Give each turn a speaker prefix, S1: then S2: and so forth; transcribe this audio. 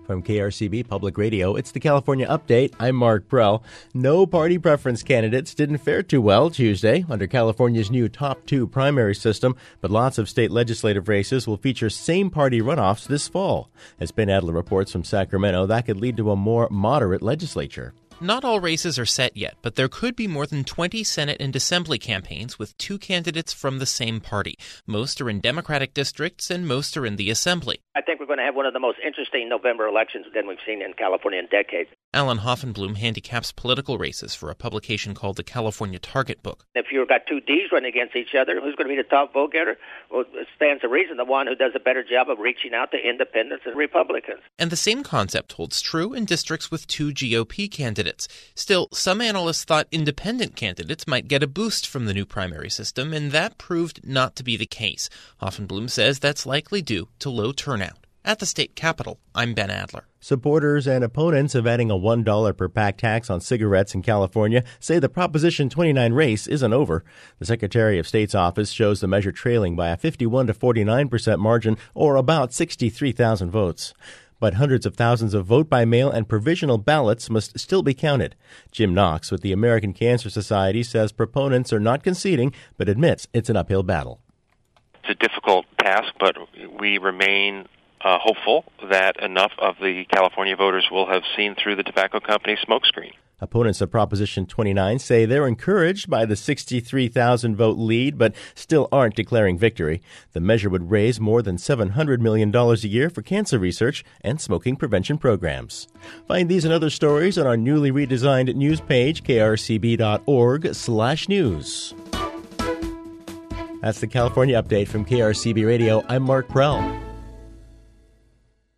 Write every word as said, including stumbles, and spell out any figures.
S1: From K R C B Public Radio, it's the California Update. I'm Mark Prell. No party preference candidates didn't fare too well Tuesday under California's new top two primary system, but lots of state legislative races will feature same-party runoffs this fall. As Ben Adler reports from Sacramento, that could lead to a more moderate legislature.
S2: Not all races are set yet, but there could be more than twenty Senate and Assembly campaigns with two candidates from the same party. Most are in Democratic districts and most are in the Assembly.
S3: I think we're going to have one of the most interesting November elections than we've seen in California in decades.
S2: Alan Hoffenblum handicaps political races for a publication called the California Target Book.
S3: If you've got two Ds running against each other, who's going to be the top vote getter? Well, it stands to reason the one who does a better job of reaching out to independents and Republicans.
S2: And the same concept holds true in districts with two G O P candidates. Still, some analysts thought independent candidates might get a boost from the new primary system, and that proved not to be the case. Hoffenblum says that's likely due to low turnout. At the state capitol, I'm Ben Adler.
S1: Supporters and opponents of adding a one dollar per pack tax on cigarettes in California say the Proposition twenty-nine race isn't over. The Secretary of State's office shows the measure trailing by a fifty-one to forty-nine percent margin, or about sixty-three thousand votes. But hundreds of thousands of vote-by-mail and provisional ballots must still be counted. Jim Knox with the American Cancer Society says proponents are not conceding, but admits it's an uphill battle.
S4: It's a difficult task, but we remain uh, hopeful that enough of the California voters will have seen through the tobacco company's smokescreen.
S1: Opponents of Proposition twenty-nine say they're encouraged by the sixty-three thousand vote lead, but still aren't declaring victory. The measure would raise more than seven hundred million dollars a year for cancer research and smoking prevention programs. Find these and other stories on our newly redesigned news page, k r c b dot org slash news. That's the California Update from K R C B Radio. I'm Mark Prell.